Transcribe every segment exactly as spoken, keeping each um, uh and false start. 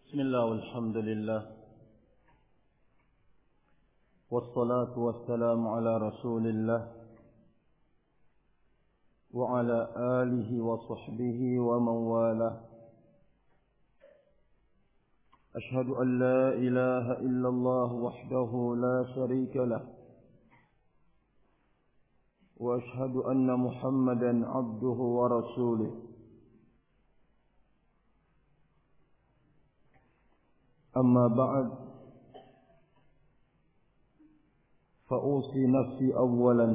Bismillah walhamdulillah wassalatu wassalamu ala rasulillah wa ala alihi wa sahbihi wa man wala. Ashhadu an la ilaha illallah wahdahu la sharika lah wa ashhadu anna Muhammadan abduhu wa rasuluh. أما بعد فأوصي نفسي أولا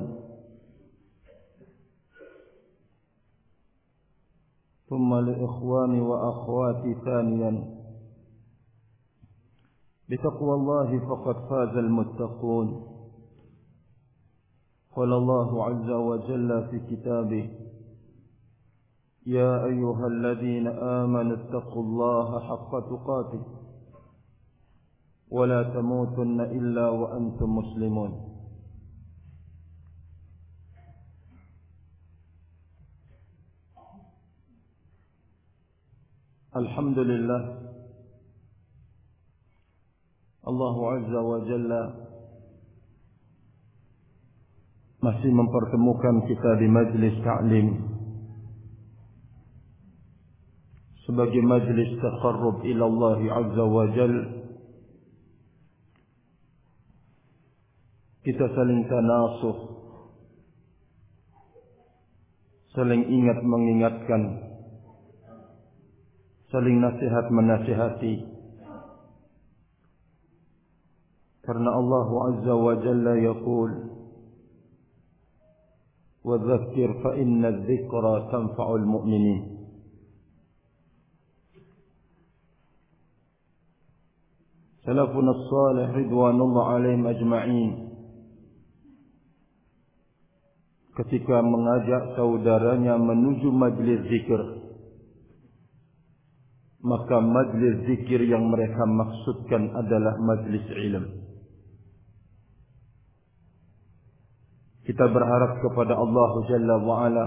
ثم لإخواني وأخواتي ثانيا بتقوى الله فقد فاز المتقون. قال الله عز وجل في كتابه يا أيها الذين آمنوا اتقوا الله حق تقاته ولا تموتن إلا وأنتم مسلمون. Alhamdulillah, Allah Azza wa Jalla masih mempertemukan kita di majlis ta'lim sebagai majlis taqarrub ila Allah Azza wa Jalla. Kita saling tanasuh, saling ingat mengingatkan, saling nasihat menasihati. Karena Allah Azza wa Jalla yaqul wa dhakkir fa inna adh-dhikra tanfa'ul mu'minin. Salafun as-salih ridwanullah alaihim ajma'in ketika mengajak saudaranya menuju majlis zikir, maka majlis zikir yang mereka maksudkan adalah majlis ilmu. Kita berharap kepada Allah Jalla wa'ala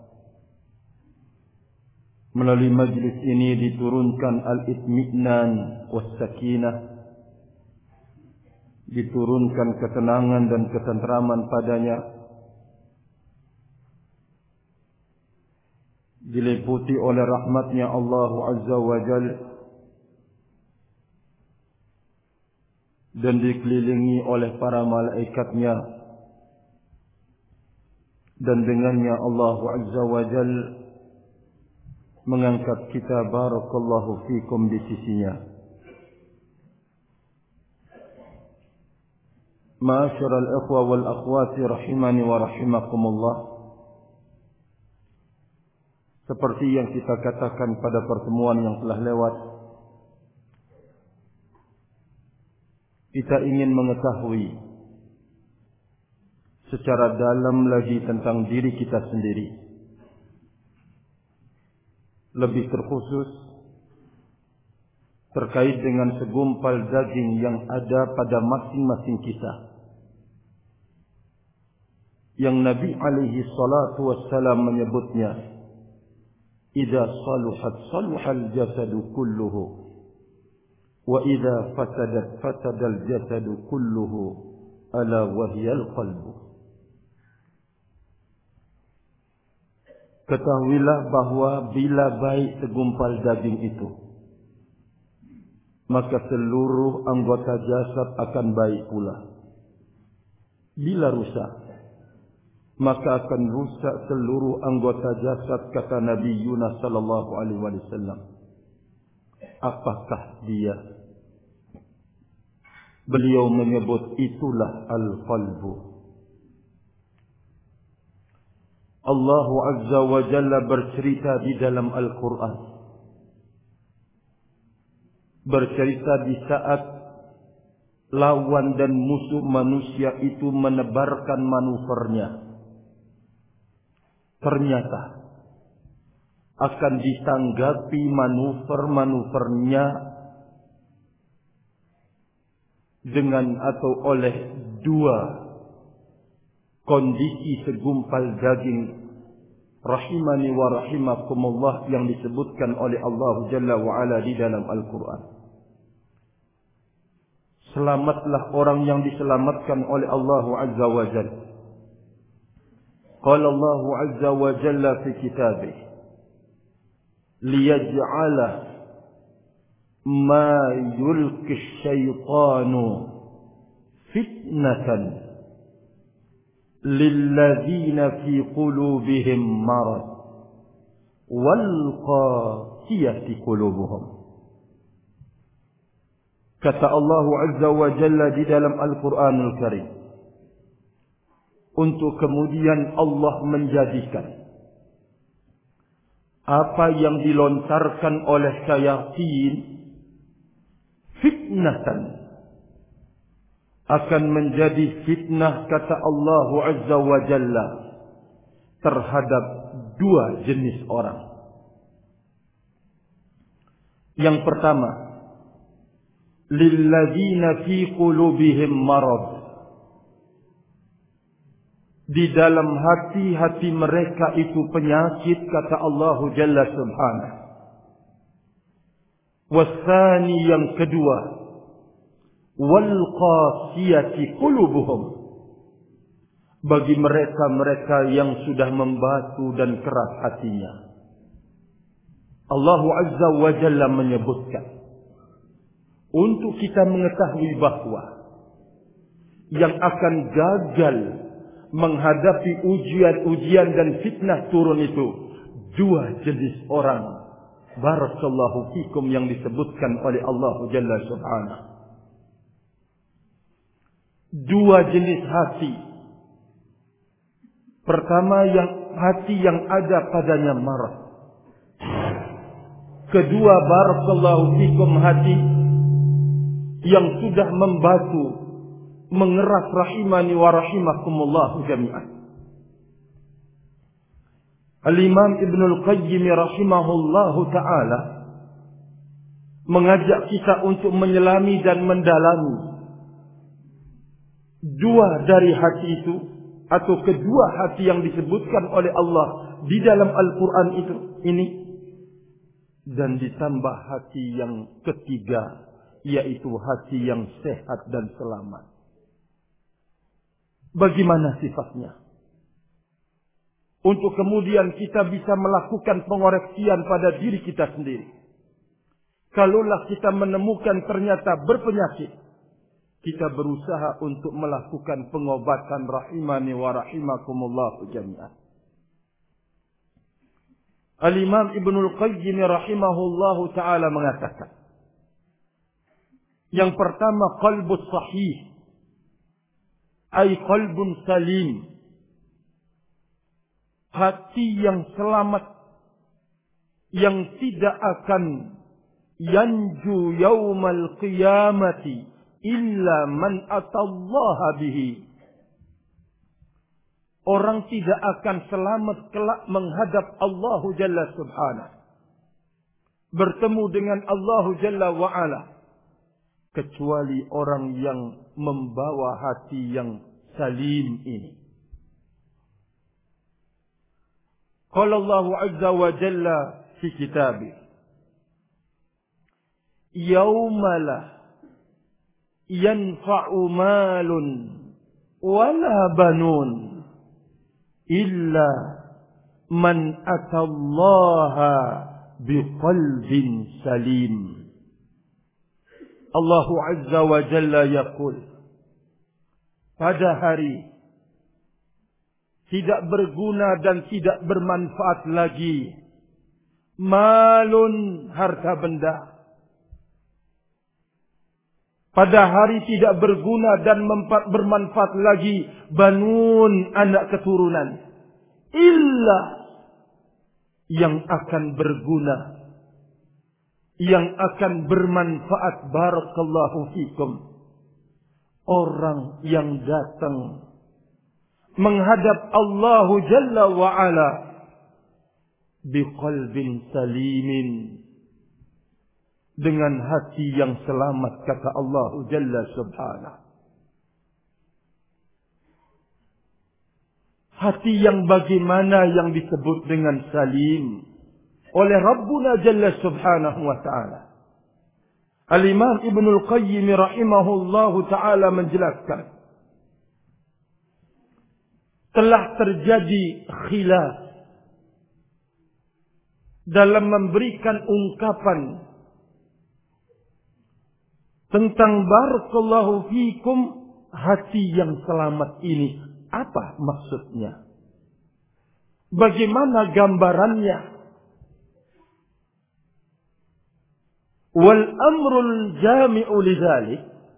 melalui majlis ini diturunkan al-itmi'nan was-sakinah, diturunkan ketenangan dan ketentraman padanya, diliputi oleh rahmatnya Allah Azza wa Jal, dan dikelilingi oleh para malaikatnya, dan dengannya Allah Azza wa Jal mengangkat kita barakallahu fikum di sisinya. Ma'asyiral ikhwa wal akhwati rahimani wa rahimakumullah. Seperti yang kita katakan pada pertemuan yang telah lewat, kita ingin mengetahui secara dalam lagi tentang diri kita sendiri. Lebih terkhusus terkait dengan segumpal daging yang ada pada masing-masing kita, yang Nabi alaihi salatu wassalam menyebutnya إذا صلحت صلح الجسد كله وإذا فسدت فسد الجسد كله ألا وهي القلب. Ketahuilah bahwa bila baik segumpal daging itu, maka seluruh anggota jasad akan baik pula. Bila rusak, maka akan rusak seluruh anggota jasad, kata Nabi Yunus sallallahu alaihi wasallam. Apakah dia? Beliau menyebut itulah al-qalbu. Allah Azza wa Jalla bercerita di dalam Al-Quran, bercerita di saat lawan dan musuh manusia itu menebarkan manuvernya. Ternyata akan ditanggapi manuver-manuvernya dengan atau oleh dua kondisi segumpal daging rahimani wa rahimakumullah yang disebutkan oleh Allah Jalla wa Ala di dalam Al-Quran. Selamatlah orang yang diselamatkan oleh Allah Azza wa Jalla. Qala Allah Azza wa Jalla fi kitabih, liyaj'ala ma yulqi asyaitanu fitnatan lilladzina fi qulubihim marad wal qasiyati qulubuhum. Kata Allah Azza wa Jalla di dalam Al-Quranul Karim, untuk kemudian Allah menjadikan apa yang dilontarkan oleh syayatin fitnatan, akan menjadi fitnah, kata Allah Azza wa Jalla, terhadap dua jenis orang. Yang pertama, lilladzina fi qulubihim marad, di dalam hati-hati mereka itu penyakit, kata Allah Jalla Subhanahu. Wasani, yang kedua, wal qasiyati qulubuhum, bagi mereka-mereka yang sudah membatu dan keras hatinya. Allah Azza wa Jalla menyebutkan untuk kita mengetahui bahwa yang akan gagal menghadapi ujian-ujian dan fitnah turun itu dua jenis orang. Barakallahu fikum, yang disebutkan oleh Allah Jalla Subhanahu. Dua jenis hati. Pertama, yang hati yang ada padanya marah. Kedua, barakallahu fikum, hati yang sudah membatu, mengeras, rahimani wa rahimakumullah jami'an. Al-Imam Ibnul Qayyim rahimahullahu ta'ala mengajak kita untuk menyelami dan mendalami dua dari hati itu, atau kedua hati yang disebutkan oleh Allah di dalam Al-Quran itu ini, dan ditambah hati yang ketiga, yaitu hati yang sehat dan selamat. Bagaimana sifatnya? Untuk kemudian kita bisa melakukan pengoreksian pada diri kita sendiri. Kalaulah kita menemukan ternyata berpenyakit, kita berusaha untuk melakukan pengobatan, rahimani wa rahimakumullah jami'an. Al-Imam Ibnul Qayyim rahimahullahu ta'ala mengatakan, yang pertama, qalbus sahih, ay qalbun salim, hati yang selamat, yang tidak akan yanju yaumal qiyamati illa man atallaha bihi. Orang tidak akan selamat kelak menghadap Allah Jalla Subhanahu, bertemu dengan Allah Jalla wa'ala, kecuali orang yang membawa hati yang salim ini. Qala Allah Azza wa Jalla fi kitabih, yauma la yanfa'u malun wala banun illa man atallaha biqalbin salim. Allah Azza wa Jalla yaqul, pada hari tidak berguna dan tidak bermanfaat lagi malun, harta benda. Pada hari tidak berguna dan bermanfaat lagi banun, anak keturunan. Illa yang akan berguna, yang akan bermanfaat, barakallahu fikum, orang yang datang menghadap Allah Jalla wa'ala biqalbin salimin, dengan hati yang selamat, kata Allah Jalla Subhanahu. Hati yang bagaimana yang disebut dengan salim oleh Rabbuna Jalla Subhanahu wa ta'ala? Al-Imam Ibnul Qayyim rahimahullahu ta'ala menjelaskan, telah terjadi khilaf dalam memberikan ungkapan tentang barakallahu fikum, hati yang selamat ini. Apa maksudnya? Bagaimana gambarannya? Wal amrul jami'u lidzalik,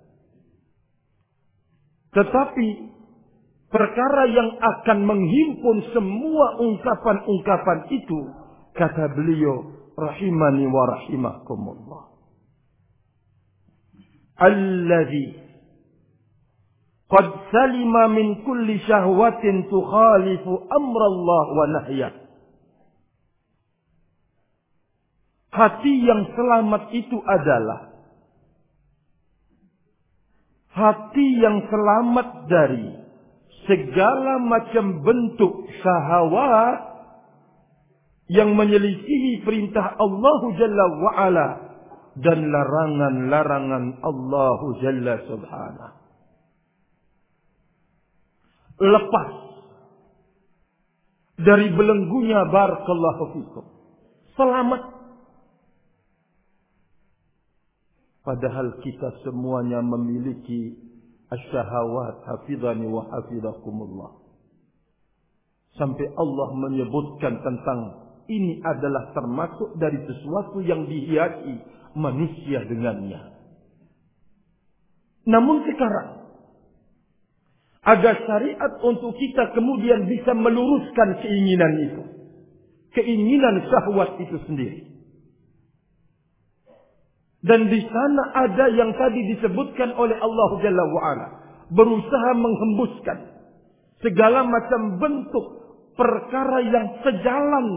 tetapi perkara yang akan menghimpun semua ungkapan-ungkapan itu, kata beliau rahimani wa rahimakumullah, alladzi qad salima min kulli syahwatin tukhalifu amrallah wa nahyah. Hati yang selamat itu adalah hati yang selamat dari segala macam bentuk syahwat yang menyelisihi perintah Allah Jalla wa'ala dan larangan-larangan Allah Jalla subhanahu. Lepas dari belenggunya barakallahu fikum, selamat. Padahal kita semuanya memiliki asyahawat, hafidhani wa hafidhakumullah. Sampai Allah menyebutkan tentang ini adalah termasuk dari sesuatu yang dihiasi manusia dengannya. Namun sekarang ada syariat untuk kita kemudian bisa meluruskan keinginan itu. Keinginan syahwat itu sendiri. Dan di sana ada yang tadi disebutkan oleh Allah Jalla wa'ala, berusaha menghembuskan segala macam bentuk perkara yang sejalan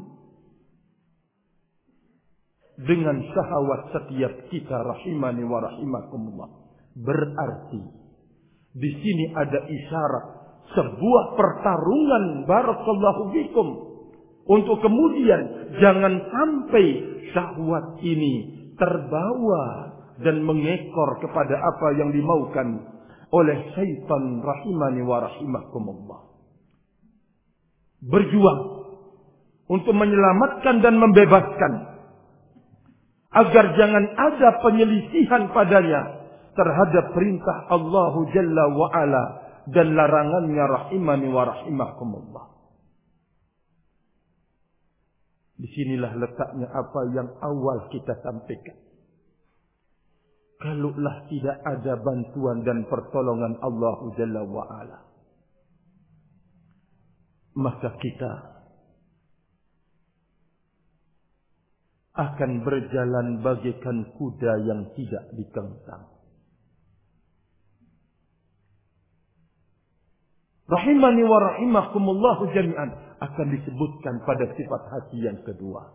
dengan syahwat setiap kita rahimani wa rahimakumullah. Berarti di sini ada isyarat sebuah pertarungan barakallahu fikum untuk kemudian jangan sampai syahwat ini terbawa dan mengekor kepada apa yang dimaukan oleh syaitan rahimani wa rahimakumullah. Berjuang untuk menyelamatkan dan membebaskan agar jangan ada penyelisihan padanya terhadap perintah Allah Jalla wa'ala dan larangannya rahimani wa rahimakumullah. Disinilah letaknya apa yang awal kita sampaikan. Kalaulah tidak ada bantuan dan pertolongan Allah Jalla wa'ala, maka kita akan berjalan bagaikan kuda yang tidak dikengsang. Rahimani wa rahimakumullah jami'an akan disebutkan pada sifat hati yang kedua.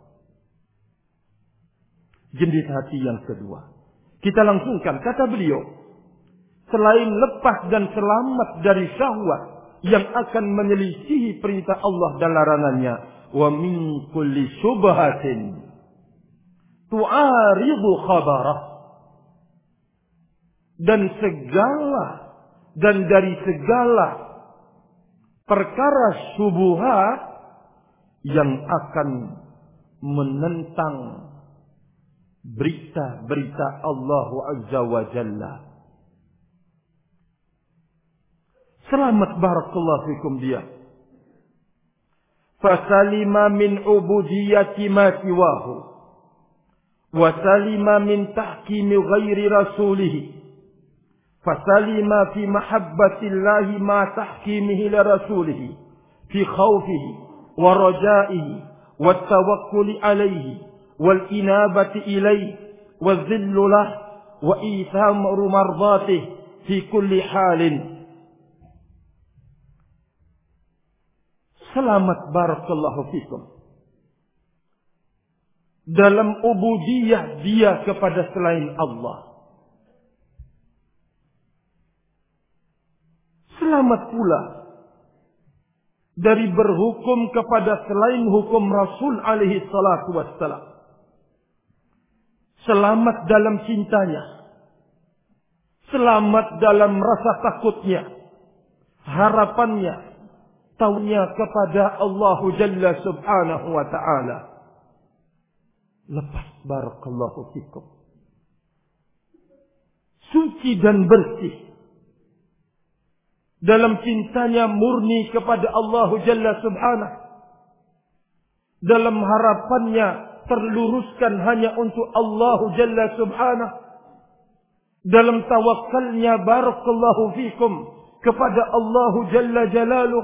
Jenis hati yang kedua. Kita langsungkan kata beliau, selain lepas dan selamat dari syahwat yang akan menyelisihi perintah Allah dan larangannya, wa min kulli syubhatin tu'aridu khabarah, dan segala dan dari segala perkara syubhat yang akan menentang berita-berita Allah Azza wa Jalla. Selamat barakallahu fikum dia. Fasalima min ubudiyati ma siwahu wa salima min tahkimi ghairi rasulih. Fasalima fi mahabbatillahi ma tahkimihi li rasulih fi khawfihi wa rajaihi wa tawakkuli alaihi wal inabati ilaihi wa dhillu lahu wa ithamru mardatihi fi kulli halin. Selamat barakallahu fikum dalam ubudiyah dia kepada selain Allah. Selamat pula dari berhukum kepada selain hukum Rasul alaihi salatu wassalam. selamat dalam cintanya, selamat dalam rasa takutnya, harapannya, taunya kepada Allah Jalla Subhanahu wa Ta'ala. Lepas barakallahu fikum, suci dan bersih dalam cintanya, murni kepada Allah Jalla Subhanahu, dalam harapannya terluruskan hanya untuk Allah Jalla Subhanahu, dalam tawakalnya barakallahu fikum kepada Allah Jalla Jalaluh.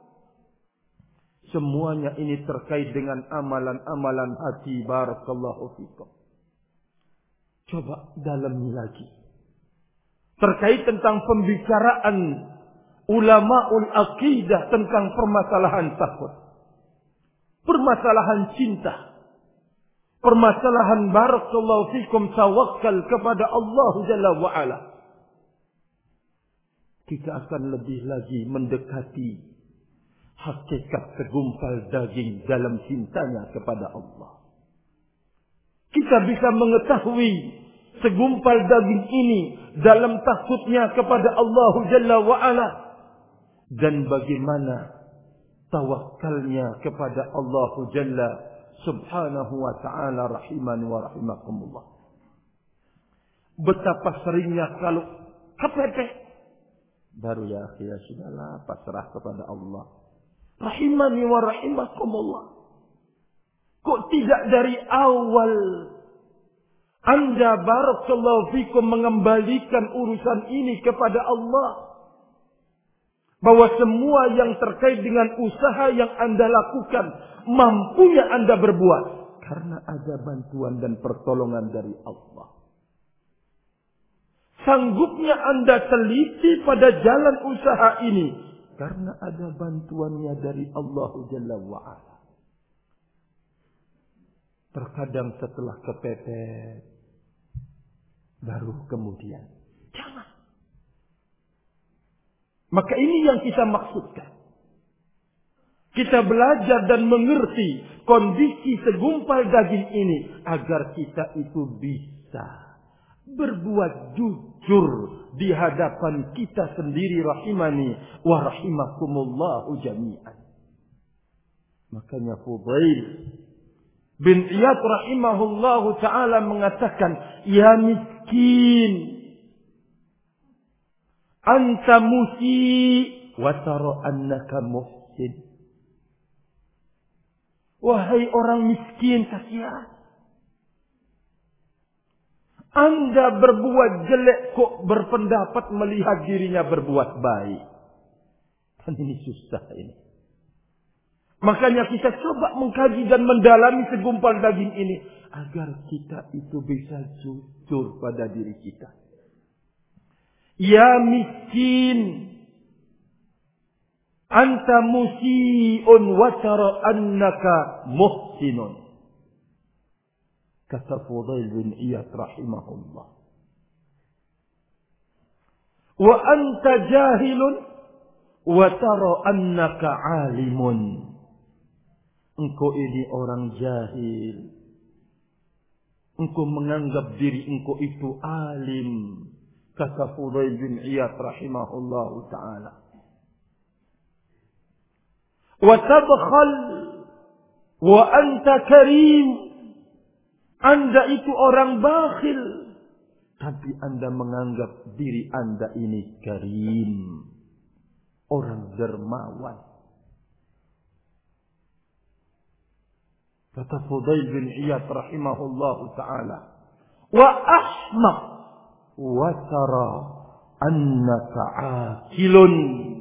Semuanya ini terkait dengan amalan-amalan hati barakallahu fikum. Coba dalami lagi. Terkait tentang pembicaraan ulamaul aqidah tentang permasalahan takut, permasalahan cinta, permasalahan barakallahu fikum tawakal kepada Allah Jalla wa'ala. Kita akan lebih lagi mendekati hakikat segumpal daging dalam cintanya kepada Allah. Kita bisa mengetahui segumpal daging ini dalam takutnya kepada Allah Jalla wa'ala, dan bagaimana tawakalnya kepada Allah Jalla Subhanahu wa Ta'ala rahimani wa rahimakumullah. Betapa seringnya kalau kepepet, baru ya akhi, ya sudahlah, pasrah kepada Allah. Rahimani wa rahimakumullah. Kok tidak dari awal Anda barakallahu fikum mengembalikan urusan ini kepada Allah? Bahwa semua yang terkait dengan usaha yang Anda lakukan, mampunya Anda berbuat karena ada bantuan dan pertolongan dari Allah. Sanggupnya Anda teliti pada jalan usaha ini karena ada bantuannya dari Allah Jalla wa'ala. Terkadang setelah kepepet, baru kemudian jangan. Maka ini yang kita maksudkan. Kita belajar dan mengerti kondisi segumpal daging ini agar kita itu bisa berbuat jujur di hadapan kita sendiri rahimani wa rahimakumullahu jami'an. Makanya Fudail bin Iyad rahimahullahu ta'ala mengatakan, ya miskin, anta musi wa tara annaka muhsin. Wahai orang miskin, kasihan. Anda berbuat jelek kok berpendapat melihat dirinya berbuat baik. Kan ini susah ini. Makanya kita coba mengkaji dan mendalami segumpal daging ini agar kita itu bisa jujur pada diri kita. Ya miskin, anta musi'un wa tara annaka muhsinun. Kata Fudail bin Iyad rahimahullah. Wa anta jahilun wa tara annaka alimun. Engkau ini orang jahil. Engkau menganggap diri engkau itu alim. Kata Fudail bin Iyad rahimahullah ta'ala. Wa tabkhal wa anta karim. Anda itu orang bakhil, tapi Anda menganggap diri Anda ini karim, orang dermawan. Kata Fudail bin Iyad rahimahullahu ta'ala, wa ahmaq wa tara annaka akilun.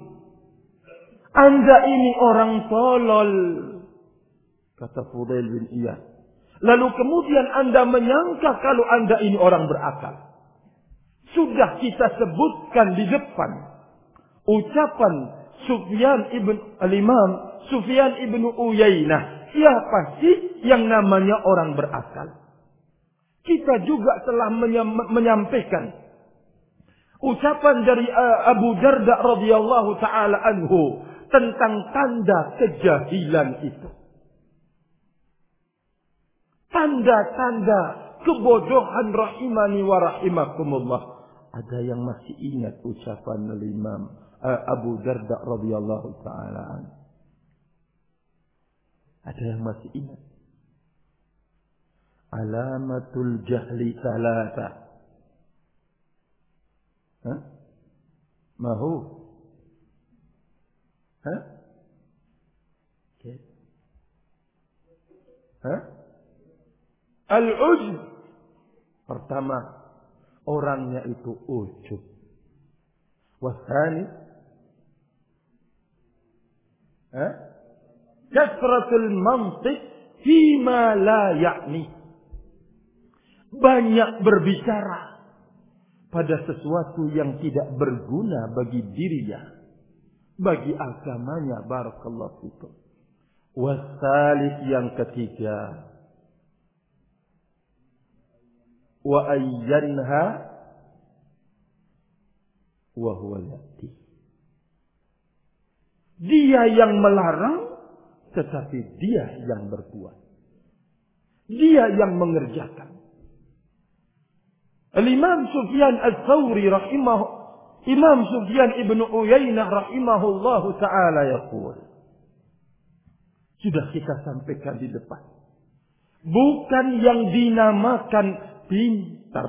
Anda ini orang tolol. Kata Fudail bin Iyad. Lalu kemudian Anda menyangka kalau Anda ini orang berakal. Sudah kita sebutkan di depan ucapan Sufyan ibn al-Imam Sufyan ibn Uyainah. Siapa sih yang namanya orang berakal? Kita juga telah menyampaikan ucapan dari Abu Darda radhiyallahu taala anhu tentang tanda kejahilan itu. Tanda-tanda kebodohan rahimani wa rahimakumullah. Ada yang masih ingat ucapan Imam uh, Abu Darda radhiyallahu taala? Ada yang masih ingat? Alamatul jahli thalatha. Hah? Mahu? Hah? Okay. Hah? Al-ujub. Pertama, orangnya itu ujub. Wasani, hah? Kasratul mantiq fima la ya'ni. Banyak berbicara pada sesuatu yang tidak berguna bagi dirinya, bagi agamanya. Barakallahu fikum. Wasalis, yang ketiga, wa ayyanha wa huwa yati. Dia yang melarang, tetapi dia yang berbuat. Dia yang mengerjakan. Al-Imam Sufyan Ats-Tsauri rahimahu Imam Sufyan ibnu Uyainah rahimahullahu taala yaqul. Sudah kita sampaikan di depan. Bukan yang dinamakan pintar,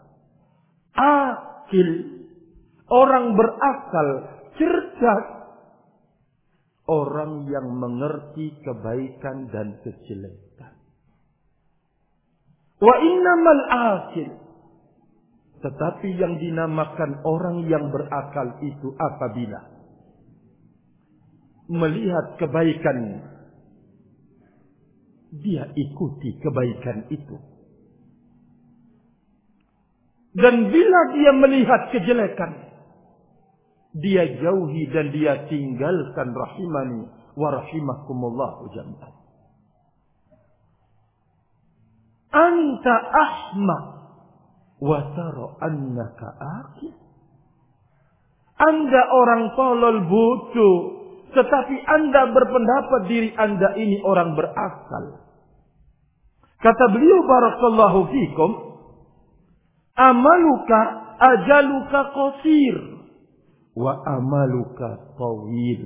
akil, orang berakal, cerdas, orang yang mengerti kebaikan dan kejelekan. Wa innamal akil. Tetapi yang dinamakan orang yang berakal itu apabila melihat kebaikan, dia ikuti kebaikan itu. Dan bila dia melihat kejelekan, dia jauhi dan dia tinggalkan. Rahimani wa rahimakumullahu jami'an. Anta ahmaq wa tara annaka aqil. Anda orang tolol, bodoh, tetapi Anda berpendapat diri Anda ini orang berakal. Kata beliau barakallahu fikum, amaluka ajaluka qasir wa amaluka tawil.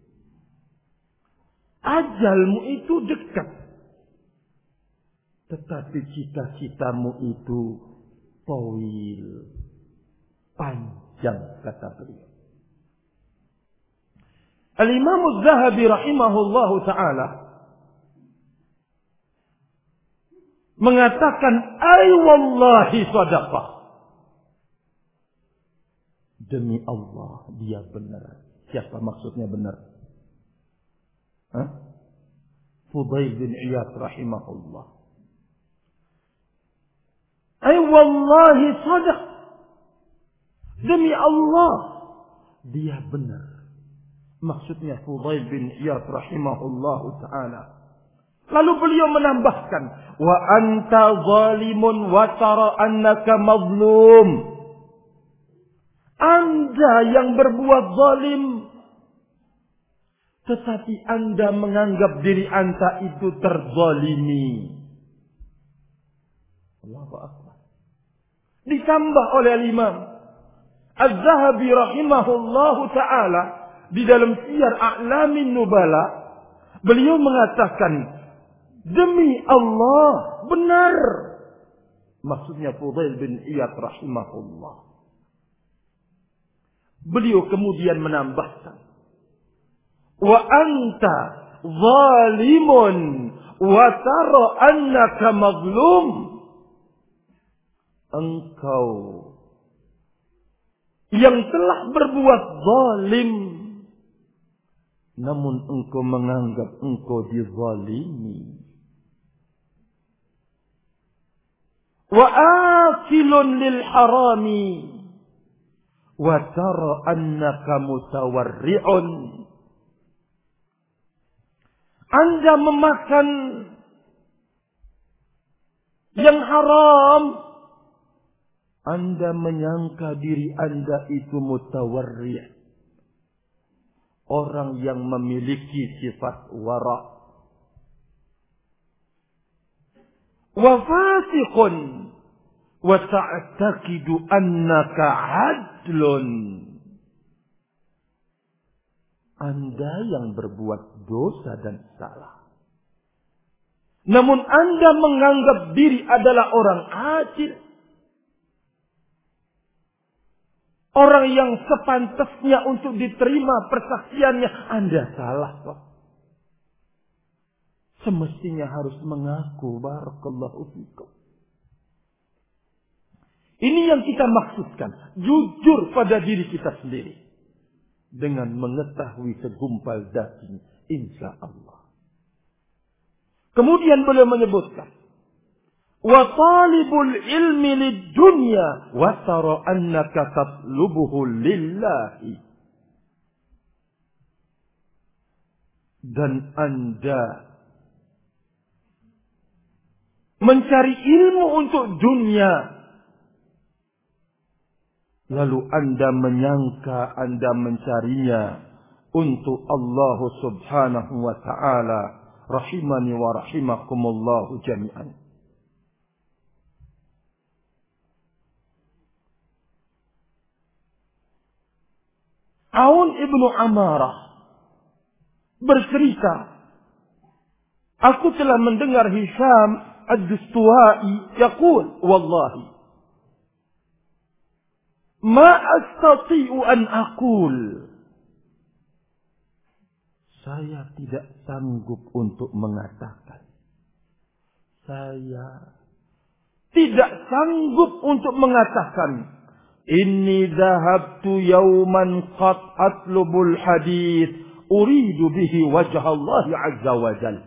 Ajalmu itu dekat, tetapi cita-citamu itu tawil, panjang, kata beliau. Al-Imam Az-Zahabi rahimahullahu ta'ala mengatakan, ay wallahi sadaqah. Demi Allah, dia benar. Siapa maksudnya benar? Hah? Fudail bin Iyad rahimahullah. Ay wallahi sadaq. Demi Allah, dia benar. Maksudnya Fudail bin Iyad rahimahullah ta'ala. Lalu beliau menambahkan, wa anta zalimun wa tara annaka mazlum. Anda yang berbuat zalim, tetapi Anda menganggap diri Anda itu terzalimi. Allahu Akbar. Ditambah oleh Imam Az-Zahabi rahimahullahu ta'ala di dalam Siyar A'lamin Nubala, beliau mengatakan, demi Allah, benar. Maksudnya Fudail bin Iyad rahimahullah. Beliau kemudian menambahkan, wa anta zalimun wa tara annaka mazlum. Engkau yang telah berbuat zalim, namun engkau menganggap engkau dizalimi. Wa akilun lil harami wa tara annaka mutawarri'un. Anda memakan yang haram, Anda menyangka diri Anda itu mutawarri', orang yang memiliki sifat wara', wa fasiqun wa ta'taqidu annaka 'adlun. Anda yang berbuat dosa dan salah, namun Anda menganggap diri adalah orang adil, orang yang sepantasnya untuk diterima persaksiannya. Anda salah kok. Semestinya harus mengaku. Barakallahu fikum. Ini yang kita maksudkan. Jujur pada diri kita sendiri. Dengan mengetahui segumpal daging, insya Allah. Kemudian beliau menyebutkan, wa talibul ilmi lid dunya wa tara annaka tatlubuhu lillahi. Dan Anda mencari ilmu untuk dunia, lalu Anda menyangka Anda mencarinya untuk Allah subhanahu wa ta'ala. Rahimani wa rahimakumullahu jami'an. Aun ibnu Amarah bercerita, aku telah mendengar Hisham ad-Dustuwai yaqul, wallahi ma astati'u an aqul, saya tidak sanggup untuk mengatakan, saya tidak sanggup untuk mengatakan, inni dhahabtu yawman qad atlubul hadith uridu bihi wajah Allah azza wa jal.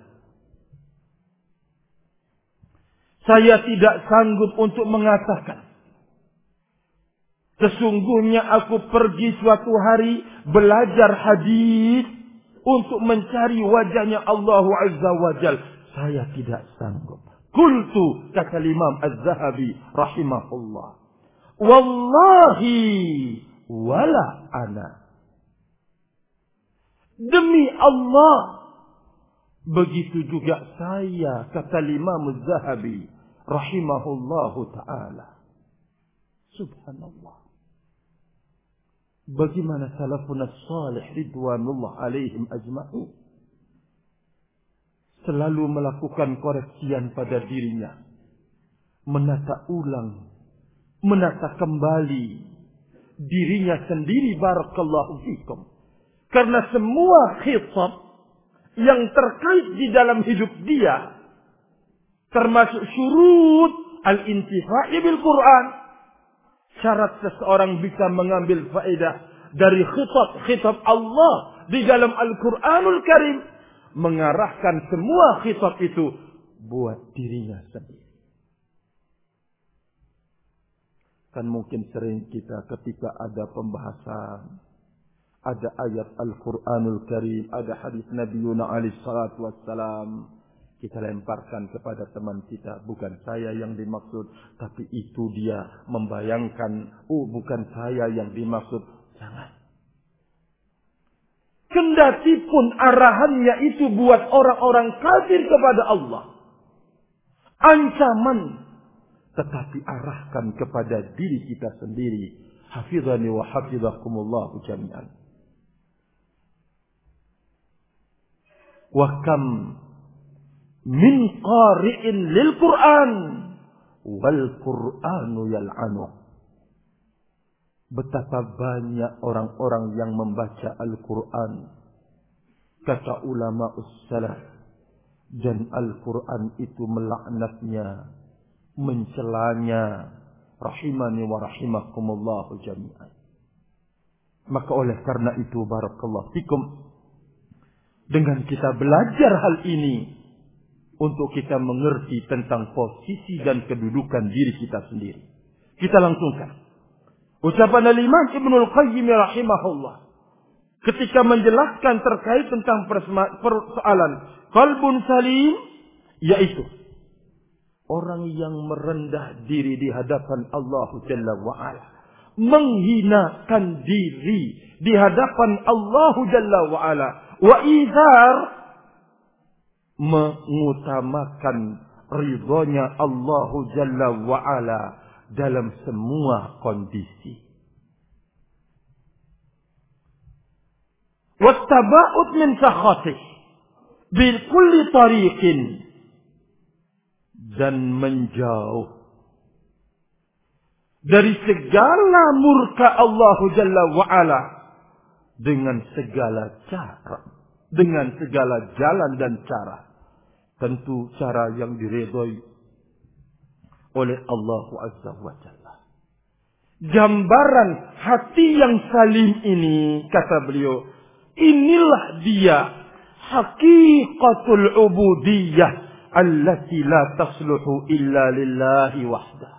Saya tidak sanggup untuk mengatakan, sesungguhnya aku pergi suatu hari belajar hadis untuk mencari wajahnya Allah azza wa jal. Saya tidak sanggup. Qultu, kata Imam Az-Zahabi rahimahullah, wallahi wala ana. Demi Allah, begitu juga saya, kata Imam Az-Zahabi rahimahullahu ta'ala. Subhanallah. Bagaimana salafun as-salih ridwanullah alaihim ajma'in selalu melakukan koreksian pada dirinya, menata ulang, menata kembali dirinya sendiri. Barakallahu fikum. Karena semua khitab yang terkait di dalam hidup dia, termasuk syurut al-intifa'i bil Quran, syarat seseorang bisa mengambil faedah dari khitab-khitab Allah di dalam Al-Quranul Karim, mengarahkan semua khitab itu buat dirinya sendiri. Kan mungkin sering kita ketika ada pembahasan, ada ayat Al-Quranul Karim, ada hadis Nabi Yuna alaihi salatu wassalam, kita lemparkan kepada teman kita. Bukan saya yang dimaksud, tapi itu dia membayangkan, oh bukan saya yang dimaksud. Jangan. Kendati pun arahannya itu buat orang-orang kafir kepada Allah, ancaman, tetapi arahkan kepada diri kita sendiri. Hafizani wa hafizakumullahu jami'an. Wa kam min qari'in lil Qur'an wal Qur'anu yal'anu. Betapa banyak orang-orang yang membaca Al-Quran, kata ulama ussalaf, dan Al-Quran itu melaknatnya, mencelanya. Rahimani wa rahimakumullahu jami'an. Maka oleh karena itu, barakallahu fikum, dengan kita belajar hal ini, untuk kita mengerti tentang posisi dan kedudukan diri kita sendiri. Kita langsungkan ucapan Al-Imam Ibnul Qayyim rahimahullah ketika menjelaskan terkait tentang persoalan qalbun salim, yaitu orang yang merendah diri di hadapan Allah Jalla wa'ala, menghinakan diri di hadapan Allah Jalla wa'ala, wa izar, mengutamakan ridhonya Allah Jalla wa'ala dalam semua kondisi. Wattaba'ud min sakhatih bil kulli tariqin, dan menjauh dari segala murka Allah Jalla wa'ala dengan segala cara, dengan segala jalan dan cara. Tentu cara yang diridhoi oleh Allah Azza wa Jalla. Gambaran hati yang salim ini, kata beliau, inilah dia haqiqatul ubudiyah allati la tasluhu illa lillahi wahdah.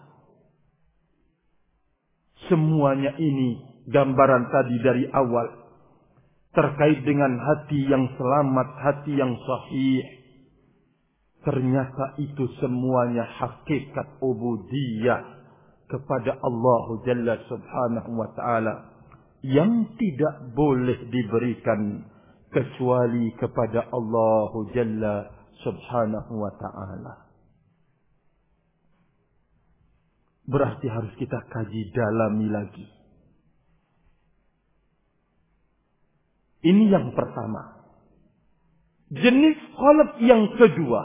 Semuanya ini gambaran tadi dari awal terkait dengan hati yang selamat, hati yang sahih. Ternyata itu semuanya hakikat ubudiyah kepada Allah Jalla Subhanahu wa Ta'ala yang tidak boleh diberikan kecuali kepada Allah Jalla Subhanahu wa Ta'ala. Berarti harus kita kaji dalami lagi. Ini yang pertama. Jenis qalb yang kedua,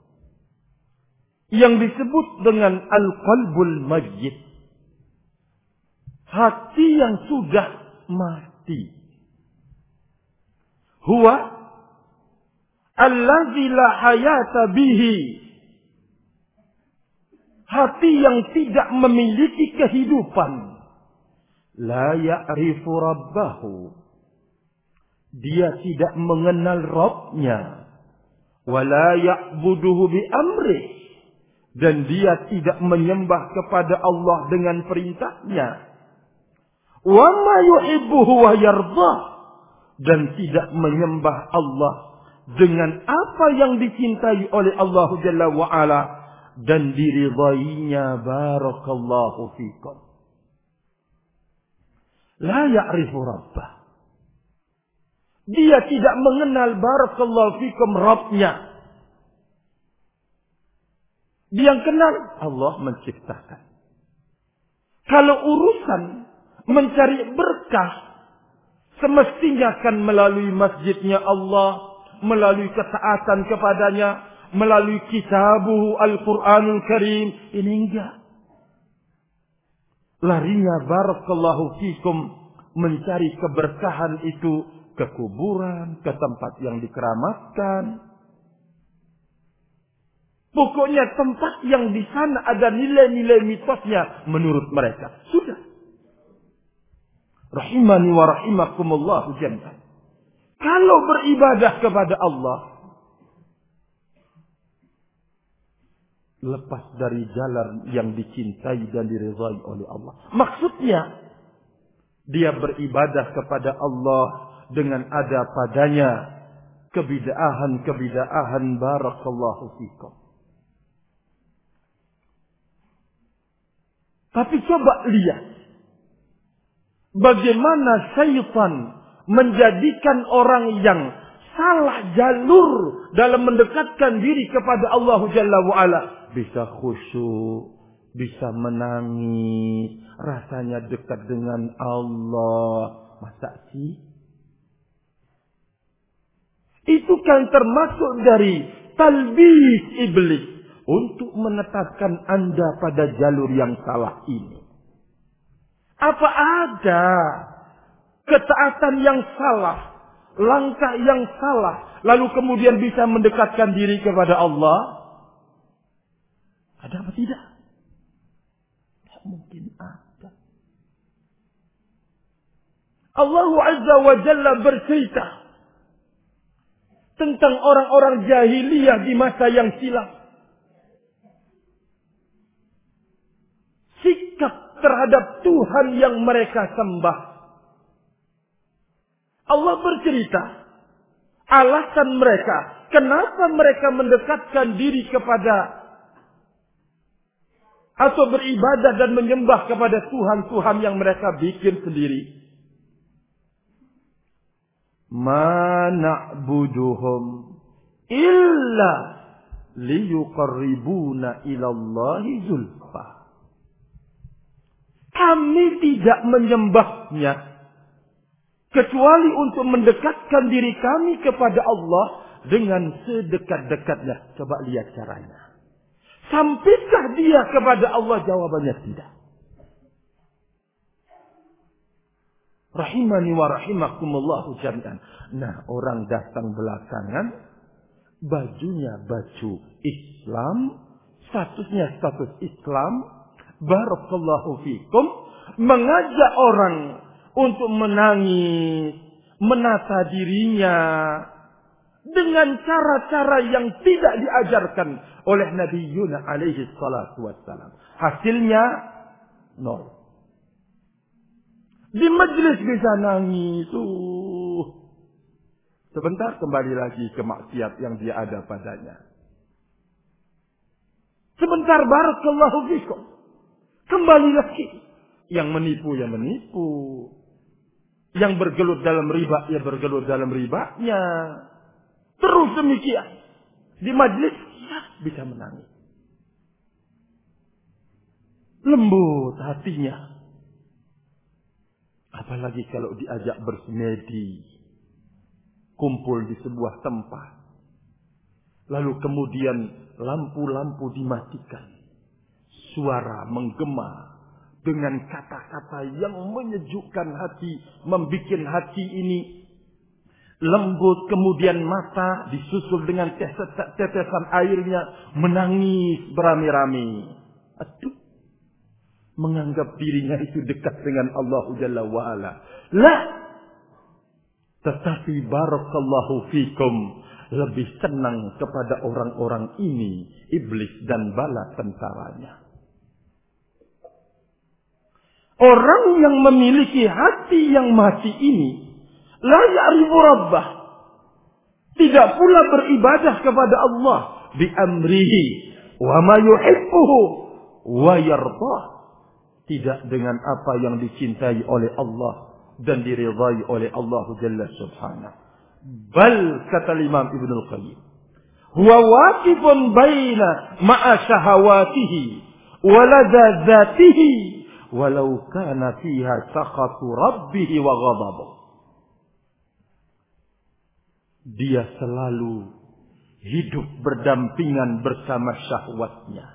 yang disebut dengan al-qalbul mayyit, hati yang sudah mati. Huwa allazi la hayata bihi, hati yang tidak memiliki kehidupan. La ya'rifu rabbahu, dia tidak mengenal Rabbnya. Wala ya'buduhu bi amrih, dan dia tidak menyembah kepada Allah dengan perintahnya. Wa ma yuhibbuhu wa yardah, dan tidak menyembah Allah dengan apa yang dicintai oleh Allah Jalla wa'ala dan diridainya. Barakallahu fikum. La ya'rifu rabbah, dia tidak mengenal, barakallahu fikum, Rabbnya. Dia yang kenal Allah menciptakan. Kalau urusan mencari berkah, semestinya kan melalui masjidnya Allah, melalui ketaatan kepadanya, melalui kitabuhu Al-Quranul Karim. Ini enggak. Larinya, barakallahu fikum, mencari keberkahan itu ke kuburan, ke tempat yang dikeramatkan. Pokoknya tempat yang di sana ada nilai-nilai mitosnya menurut mereka. Sudah. Rahimani wa rahimakumullahu jami'an. Kalau beribadah kepada Allah, lepas dari jalan yang dicintai dan diridhai oleh Allah. Maksudnya, dia beribadah kepada Allah dengan ada padanya kebidaahan-kebidaahan, barakallahu fikum. Tapi coba lihat bagaimana syaitan menjadikan orang yang salah jalur dalam mendekatkan diri kepada Allah Jalla wa'ala. Bisa khusyuk, bisa menangis, rasanya dekat dengan Allah. Masa sih? Itu kan termasuk dari talbis iblis untuk menetapkan Anda pada jalur yang salah ini. Apa ada ketaatan yang salah, langkah yang salah, lalu kemudian bisa mendekatkan diri kepada Allah? Ada apa tidak? Tidak mungkin ada. Allah Azza wa Jalla bercerita tentang orang-orang jahiliyah di masa yang silam. Sikap terhadap Tuhan yang mereka sembah. Allah bercerita alasan mereka, kenapa mereka mendekatkan diri kepada atau beribadah dan menyembah kepada Tuhan-Tuhan yang mereka bikin sendiri. Ma na'buduhum illa liyuqarribuna ilallahi zulfa. Kami tidak menyembahnya kecuali untuk mendekatkan diri kami kepada Allah dengan sedekat-dekatnya. Coba lihat caranya. Sampaikah dia kepada Allah? Jawabannya tidak. Rahimani wa rahimakumullahu jami'an. Nah, orang datang belakangan, bajunya baju Islam, statusnya status Islam, barakallahu fikum, mengajak orang untuk menangis, menata dirinya dengan cara-cara yang tidak diajarkan oleh Nabi Yunus alaihi salatu wassalam. Hasilnya nol. Di majlis bisa nangis. Uh. Sebentar kembali lagi ke maksiat yang dia ada padanya. Sebentar barakallahu fikum. Kembali lagi. Yang menipu ya menipu. Yang bergelut dalam riba ya bergelut dalam ribanya. Terus demikian. Di majlis ya bisa menangis. Lembut hatinya. Apalagi kalau diajak bersemedi. Kumpul di sebuah tempat. Lalu kemudian lampu-lampu dimatikan. Suara menggema. Dengan kata-kata yang menyejukkan hati. Membikin hati ini lembut. Kemudian mata disusul dengan tetesan airnya. Menangis beramai-ramai. Aduh. Menganggap dirinya itu dekat dengan Allah Jalla wa'ala. Lah. Tetapi barakallahu fikum. Lebih senang kepada orang-orang ini. Iblis dan bala tentaranya. Orang yang memiliki hati yang mati ini. La ya'rifu rabbah. Tidak pula beribadah kepada Allah. Bi amrihi. Wa ma yuhibbuhu. Wa yardah. Tidak dengan apa yang dicintai oleh Allah dan diridhai oleh Allah Jalla Subhanahu. Bal kata Imam Ibnu Al-Qayyim, huwa waqifun baina ma'a syahawatihi wa ladzatihi walau kana fiha sakhatu rabbih wa ghadabuh. Dia selalu hidup berdampingan bersama syahwatnya.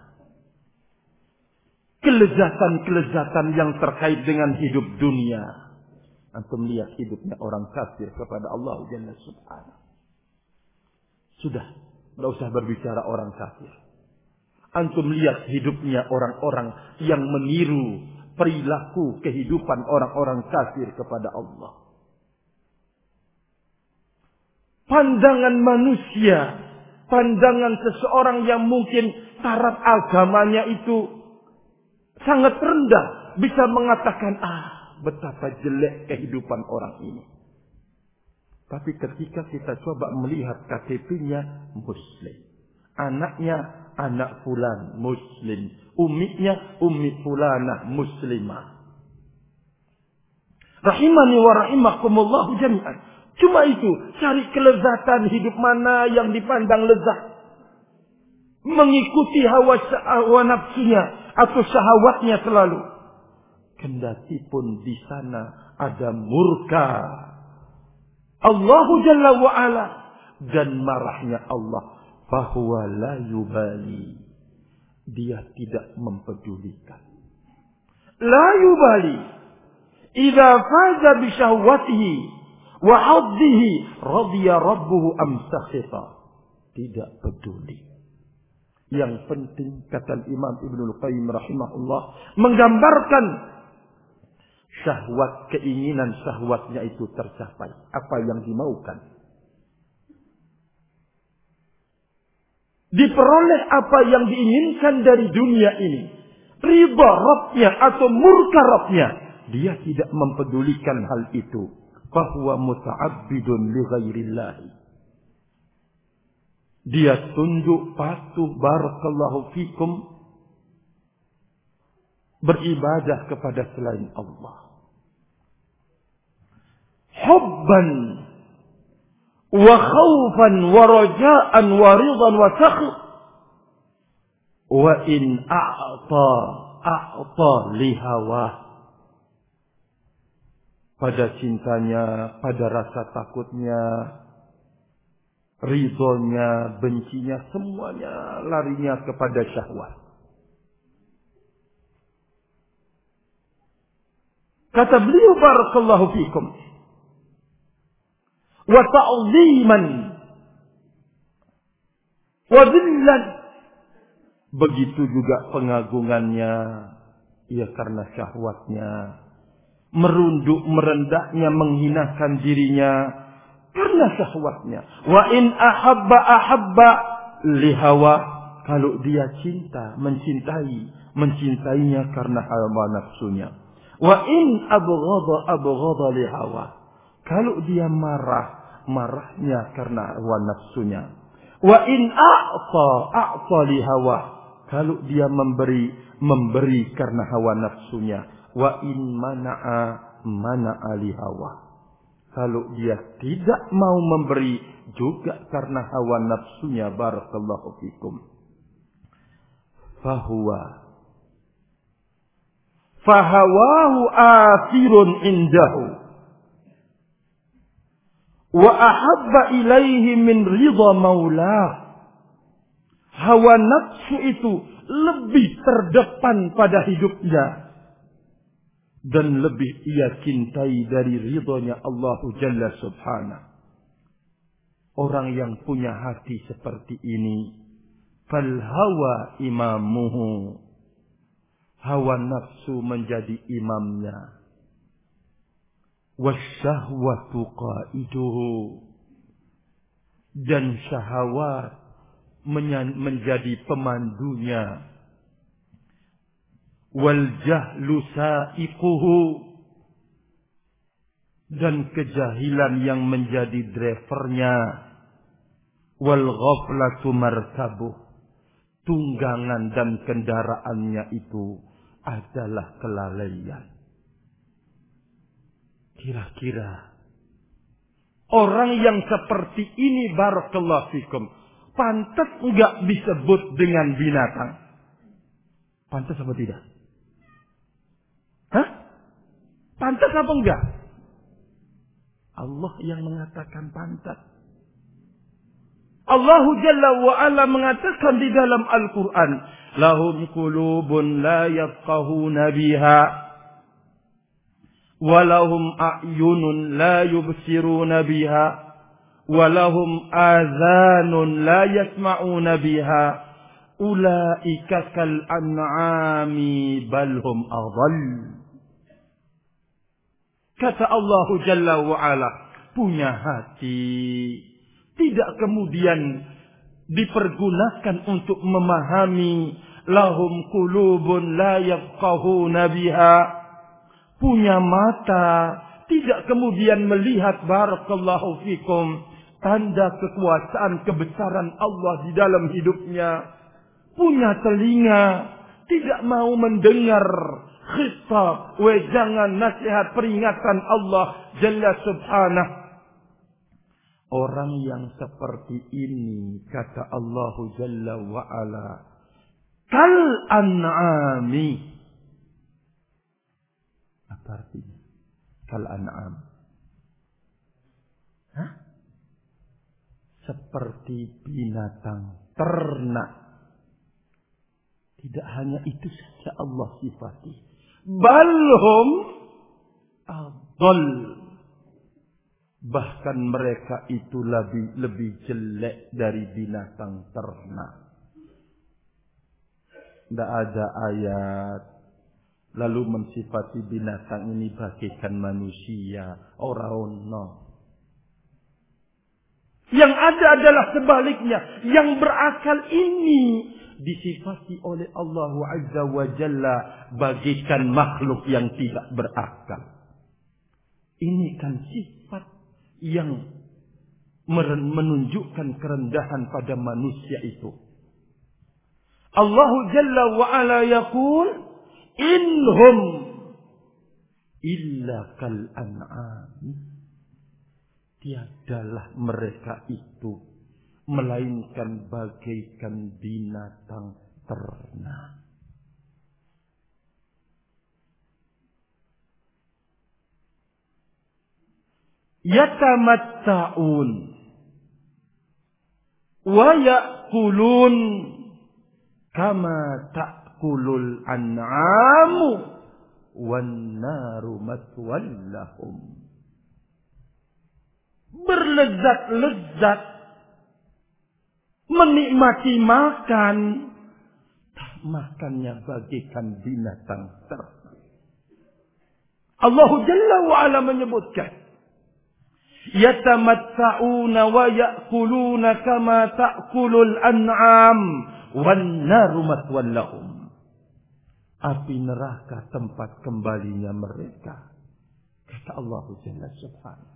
Kelezatan-kelezatan yang terkait dengan hidup dunia. Antum lihat hidupnya orang kafir kepada Allah Jalla Subhanahu. Sudah, tidak usah berbicara orang kafir. Antum lihat hidupnya orang-orang yang meniru perilaku kehidupan orang-orang kafir kepada Allah. Pandangan manusia, pandangan seseorang yang mungkin taraf agamanya itu sangat rendah, bisa mengatakan, ah, betapa jelek kehidupan orang ini. Tapi ketika kita coba melihat K T P-nya, Muslim. Anaknya, anak fulan, Muslim. Uminya, umi fulanah, Muslimah. Rahimani wa rahimakumullahu jami'an. Cuma itu, cari kelezatan hidup mana yang dipandang lezat. Mengikuti hawa, hawa nafsunya atau syahwatnya selalu. Kendati pun di sana ada murka Allah Jalla wa'ala dan marahnya Allah. Fahuwa la yubali. Dia tidak mempedulikan. La yubali. Idza faza bi syahwatihi wa haddihi radiya rabbuhu am sakhita. Tidak peduli. Yang penting kata Imam Ibnu Qayyim rahimahullah menggambarkan syahwat, keinginan syahwatnya itu tercapai. Apa yang dimaukan. Diperoleh apa yang diinginkan dari dunia ini. Ridha Rabbnya atau murka Rabbnya. Dia tidak mempedulikan hal itu. Fahuwa muta'abbidun li ghairillahi. Dia tunduk patuh barakallahu fikum. Beribadah kepada selain Allah. Hubban wa khawfan wa raja'an wa ridhan wa sakh Wa in a'ta a'ta lihawa. Pada cintanya, pada rasa takutnya, ridhonya, bencinya, semuanya larinya kepada syahwat. Kata beliau, barakallahu fikum, wa ta'ziman wa dhillan. Begitu juga pengagungannya, ya karena syahwatnya. Merunduk, merendahnya, menghinakan dirinya karena syahwatnya. Wa in ahabba ahabba lihawa. Kalau dia cinta, mencintai, mencintainya karena hawa nafsunya. Wa in abghadha abghadha lihawa. Kalau dia marah, marahnya karena hawa nafsunya. Wa in a'ta a'ta lihawa. Kalau dia memberi, memberi karena hawa nafsunya. Wa in mana'a mana'a lihawa. Kalau dia tidak mau memberi juga karena hawa nafsunya, barakallahu fikum. Fahuwa fahawahu athirun indahu. Wa ahabba ilaihi min ridha maulah. Hawa nafsu itu lebih terdepan pada hidupnya. Dan lebih ia cintai dari ridhonya Allah Jalla Subhanahu. Orang yang punya hati seperti ini, fal hawa imamuhu. Hawa nafsu menjadi imamnya. Wasyahwatu qaiduhu. Dan syahwat menjadi pemandunya. Wal jahlu sa'iquhu. Dan kejahilan yang menjadi drivernya. Wal ghaflatu markabuh. Tunggangan dan kendaraannya itu adalah kelalaian. Kira-kira orang yang seperti ini, barakallahu fikum, pantas enggak disebut dengan binatang? Pantas apa tidak? Hah? Pantas apa enggak? Allah yang mengatakan pantas. Allah Jalla wa Ala mengatakan di dalam Al-Quran, lahum qulubun la yafqahuna biha, walahum a'yunun la yubsiruna biha, walahum azanun la yasma'una biha, ulaika kal an'ami balhum adall. Kata Allah Jalla wa Ala, punya hati, tidak kemudian dipergunakan untuk memahami. Lahum qulubun la yafqahuna biha. Punya mata, tidak kemudian melihat, barakallahu fikum, tanda kekuasaan kebesaran Allah di dalam hidupnya. Punya telinga, tidak mau mendengar khitab, wejangan, nasihat, peringatan Allah Jalla Subhanahu. Orang yang seperti ini, kata Allah Jalla wa Ala, kal an'ami. Apa artinya? Kal an'am. Hah? Seperti binatang ternak. Tidak hanya itu saja Allah sifati. Balhum adall. Bahkan mereka itu lebih, lebih jelek dari binatang ternak. Tidak ada ayat lalu mensifati binatang ini bagaikan manusia. Orang no. Yang ada adalah sebaliknya. Yang berakal ini disifati oleh Allah Azza wa Jalla bagaikan makhluk yang tidak berakal. Ini kan sifat yang menunjukkan kerendahan pada manusia itu. Allah Jalla wa Ala yaqul, inhum illa kal an'am. Tiadalah mereka itu melainkan bagaikan binatang terna. Yatamatta'un wa ya'kulun kama ta'kulul an'amu wan naru matwal lahum. Berlezat-lezat, menikmati makan, makannya bagikan binatang ternak. Allah Jalla wa Ala menyebutkan, yatamatta'una wa ya'kuluna kama ta'kulul an'am wan naru matwal lahum. Api neraka tempat kembalinya mereka, kata Allah Jalla subhanahu.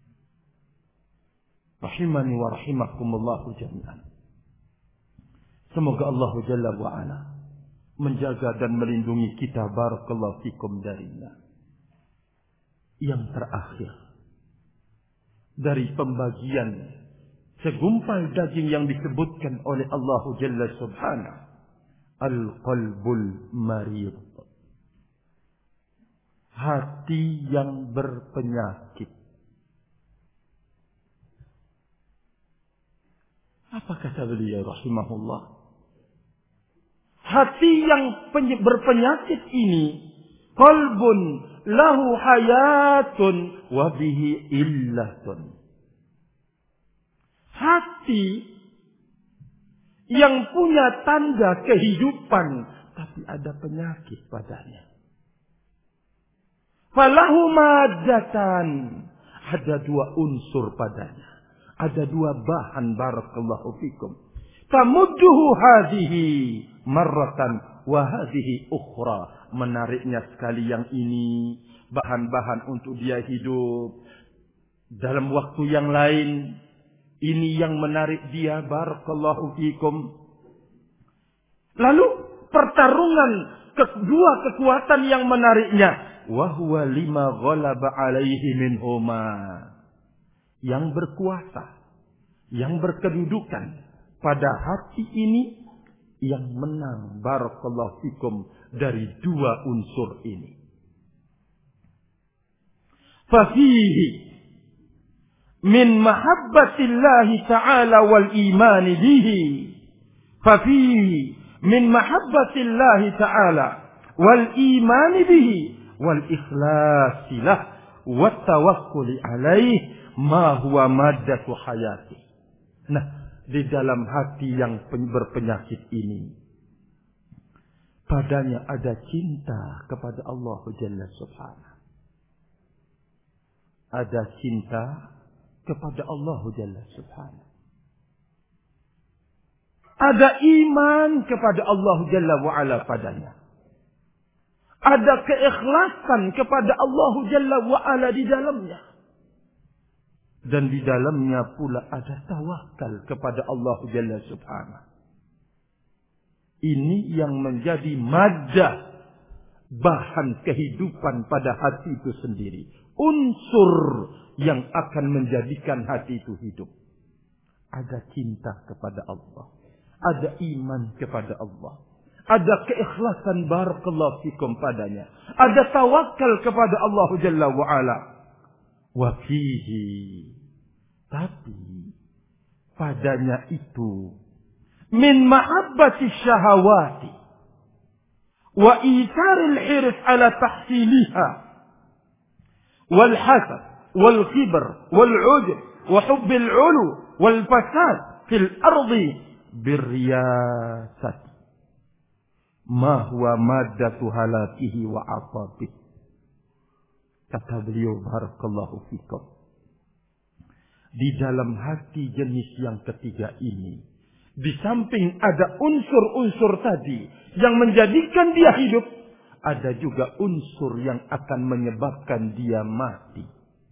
Rahimani wa rahimakumullahu jami'an. Semoga Allah Jalla wa Ala menjaga dan melindungi kita, barakallahu fikum, darinya. Yang terakhir, dari pembagian segumpal daging yang disebutkan oleh Allah Jalla subhanahu, al-qalbul marid, hati yang berpenyakit. Apa kata beliau rahimahullah? Hati yang berpenyakit ini, qalbun lahu hayatun wa bihi illatun. Hati yang punya tanda kehidupan, tapi ada penyakit padanya. Falahu maddatan, ada dua unsur padanya. Ada dua bahan, barakallahu fikum. Tamudduhu hadhihi marratan wa hadhihi ukhra. Menariknya sekali yang ini, bahan-bahan untuk dia hidup. Dalam waktu yang lain, ini yang menarik dia, barakallahu fikum. Lalu pertarungan kedua kekuatan yang menariknya. Wa huwa lima ghalaba alaihi minhuma. Yang berkuasa, yang berkedudukan pada hati ini, yang menang, barakallahu fikum, dari dua unsur ini. Fafihi min mahabbatillahi ta'ala wal iman bihi. Fafihi min mahabbatillahi ta'ala wal iman bihi wal ikhlasilah wa tawakkuli alaih ma huwa maddatu hayati. Nah, di dalam hati yang berpenyakit ini, padanya ada cinta kepada Allah Jalla subhanahu. Ada cinta kepada Allah Jalla subhanahu. Ada iman kepada Allah Jalla wa'ala padanya. Ada keikhlasan kepada Allah Jalla wa'ala di dalamnya. Dan di dalamnya pula ada tawakal kepada Allah Jalla subhanahu. Ini yang menjadi maddah, bahan kehidupan pada hati itu sendiri. Unsur yang akan menjadikan hati itu hidup. Ada cinta kepada Allah. Ada iman kepada Allah. Ada keikhlasan, barakallahu fikum, padanya. Ada tawakal kepada Allah Jalla wa'ala. Wafihi, tapi padanya itu min mahabbati syahawati wa itharil hirs ala tahsiliha wal hasad wal khibr wal ujb wa hubbil ulu wal fasad fil ardi birriyasati ma huwa maddatu halakihi wa asabihi. Kata beliau, barakallahu fikum, di dalam hati jenis yang ketiga ini, di samping ada unsur-unsur tadi yang menjadikan dia hidup, ada juga unsur yang akan menyebabkan dia mati.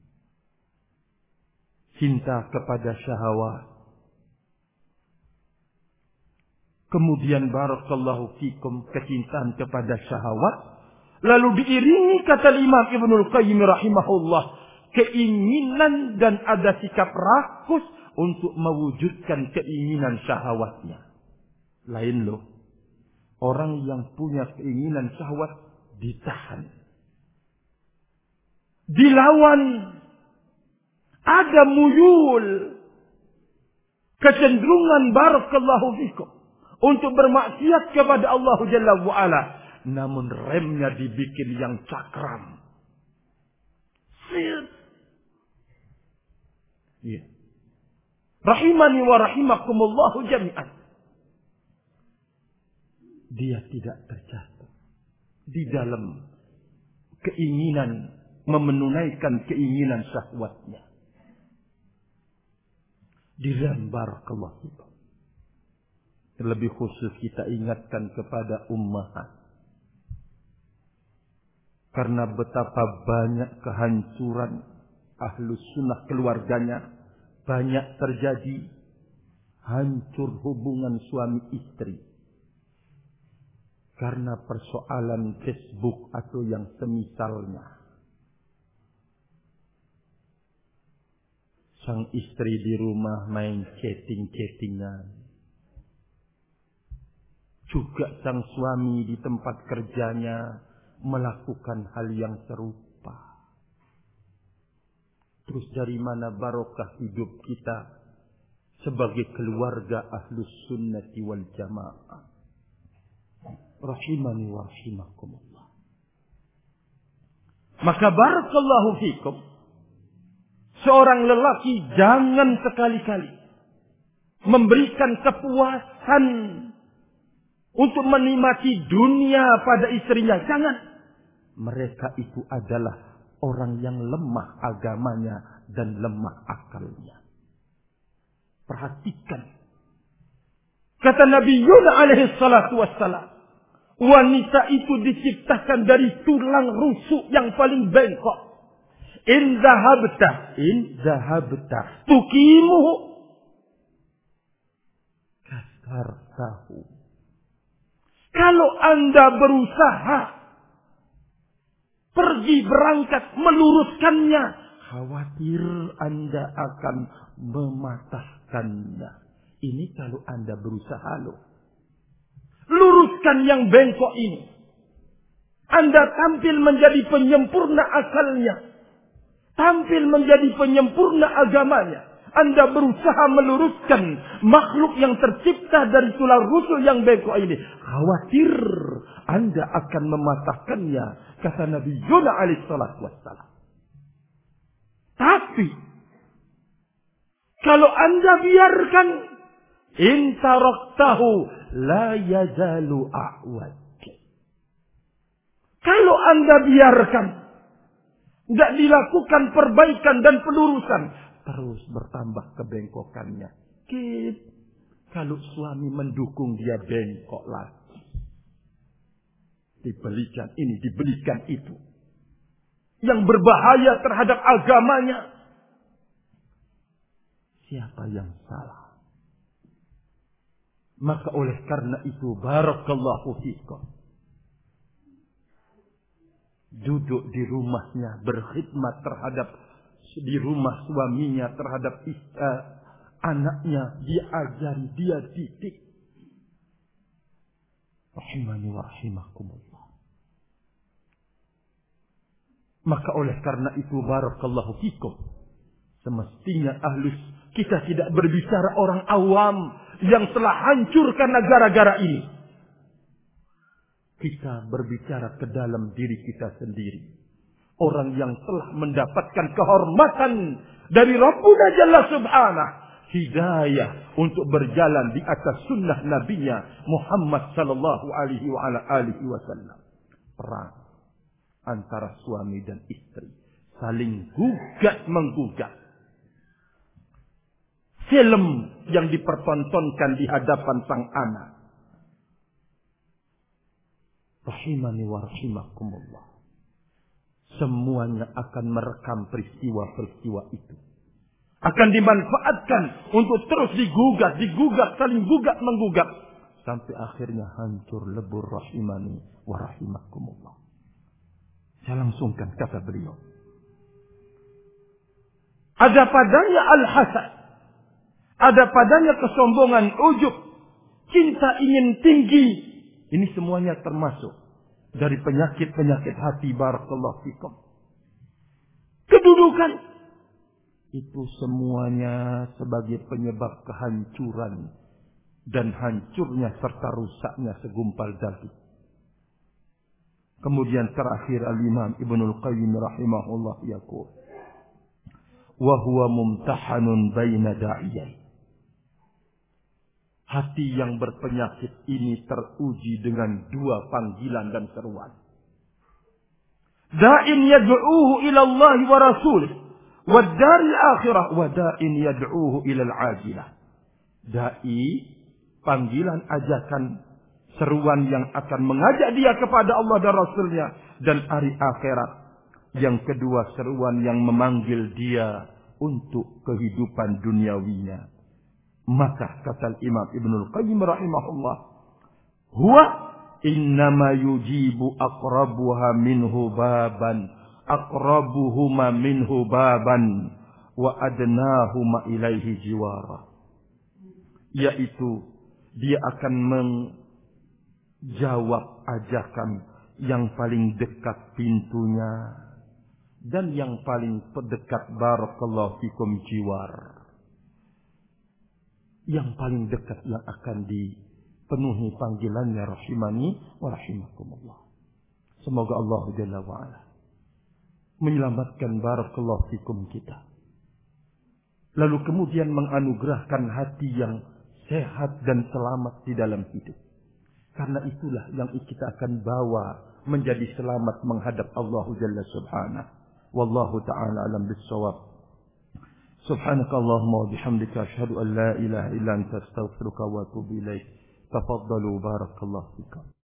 Cinta kepada syahwat. Kemudian barakallahu fikum, kecintaan kepada syahwat. Lalu diiringi, kata Imam Ibnul Qayyim rahimahullah, keinginan dan ada sikap rakus untuk mewujudkan keinginan syahwatnya. Lain loh. Orang yang punya keinginan syahwat ditahan, dilawan. Ada muyul, kecenderungan barakallahu fikum untuk bermaksiat kepada Allah Jalla wa'ala. Namun remnya dibikin yang cakram. Ya. Rahimani wa rahimakumullahu jami'an. Dia tidak terjatuh di dalam keinginan memenunaikan keinginan syahwatnya. Diram barakallahu fikum. Terlebih khusus kita ingatkan kepada ummahat. Karena betapa banyak kehancuran ahlus sunnah keluarganya. Banyak terjadi hancur hubungan suami istri. Karena persoalan Facebook atau yang semisalnya. Sang istri di rumah main chatting-chattingan. Juga sang suami di tempat kerjanya melakukan hal yang serupa. Terus dari mana barokah hidup kita sebagai keluarga ahlus sunnati wal jamaah. Rahimani wa rahimakumullah. Maka barakallahu fikum. Seorang lelaki jangan sekali-kali memberikan kepuasan untuk menikmati dunia pada istrinya. Jangan. Mereka itu adalah orang yang lemah agamanya dan lemah akalnya. Perhatikan. Kata Nabi Yunus alaihi salatu wassalam. Wanita itu diciptakan dari tulang rusuk yang paling bengkok. In zahabta, in zahabta, tukimuhu kasartahu. Kalau Anda berusaha pergi berangkat meluruskannya, khawatir Anda akan mematahkannya. Ini kalau Anda berusaha loh. Luruskan yang bengkok ini. Anda tampil menjadi penyempurna akalnya. Tampil menjadi penyempurna agamanya. Anda berusaha meluruskan makhluk yang tercipta dari tulang rusuk yang bengkok ini. Khawatir Anda akan mematahkannya. Kata Nabi Yunus alaihi salatu wassalam. Tapi kalau Anda biarkan, in taraktahu la yazalu a'wad. Kalau Anda biarkan, tidak dilakukan perbaikan dan pelurusan, terus bertambah kebengkokannya. Kip, kalau suami mendukung dia bengkok lagi. Dibelikan ini, dibelikan itu. Yang berbahaya terhadap agamanya. Siapa yang salah? Maka oleh karena itu, barakallahu fikum. Duduk di rumahnya, berkhidmat terhadap di rumah suaminya, terhadap uh, anaknya, dia ajari, dia didik. Rahimani wa rahimakumullah. Maka oleh karena itu, barakallahu fikum, semestinya ahlus kita tidak berbicara orang awam yang telah hancur karena gara-gara ini. Kita berbicara ke dalam diri kita sendiri. Orang yang telah mendapatkan kehormatan dari Rabbuna Jalla Subhanahu. Hidayah untuk berjalan di atas sunnah Nabinya Muhammad sallallahu alaihi wa ala alihi wasallam. Perang antara suami dan istri. Saling gugat menggugat. Film yang dipertontonkan di hadapan sang anak. Rahimani wa rahimakumullah. Semuanya akan merekam peristiwa-peristiwa itu. Akan dimanfaatkan untuk terus digugat, digugat, saling gugat, menggugat. Sampai akhirnya hancur lebur. Rahimani wa rahimakumullah. Saya langsungkan kata beliau. Ada padanya al-hasad. Ada padanya kesombongan, ujub. Cinta ingin tinggi. Ini semuanya termasuk dari penyakit-penyakit hati. Barakallahu fikum. Kedudukan itu semuanya sebagai penyebab kehancuran dan hancurnya serta rusaknya segumpal daging. Kemudian terakhir Al-Imam Ibnul Qayyim rahimahullah yaqul, wa huwa mumtahanun baina da'iyain. Hati yang berpenyakit ini teruji dengan dua panggilan dan seruan. Da'in yad'uuhu ila Allah wa rasulih wa daril akhirah, wa da'in yad'uuhu ila al-ajilah. Dai, panggilan, ajakan, seruan yang akan mengajak dia kepada Allah dan Rasulnya dan hari akhirat. Yang kedua, seruan yang memanggil dia untuk kehidupan duniawinya. Maka kata Imam Ibnul Qayyim rahimahullah, huwa innama yujibu aqrabuha minhu baban, aqrabuhuma minhu baban, wa adnahuma ilaihi jiwara. Yaitu dia akan menjawab ajakan yang paling dekat pintunya dan yang paling terdekat barakallahu fikum jiwar. Yang paling dekat yang akan dipenuhi panggilannya rahimani wa rahimakumullah. Semoga Allah Jalla wa Ala menyelamatkan barakallahu fikum kita. Lalu kemudian menganugerahkan hati yang sehat dan selamat di dalam hidup. Karena itulah yang kita akan bawa menjadi selamat menghadap Allah Jalla subhanahu. Wallahu ta'ala alam bis-shawab. Subhanakallahumma wa bihamdika asyhadu an la ilaha illa anta astaghfiruka wa atubu ilaik. Tafaddalu barakallahu fikum.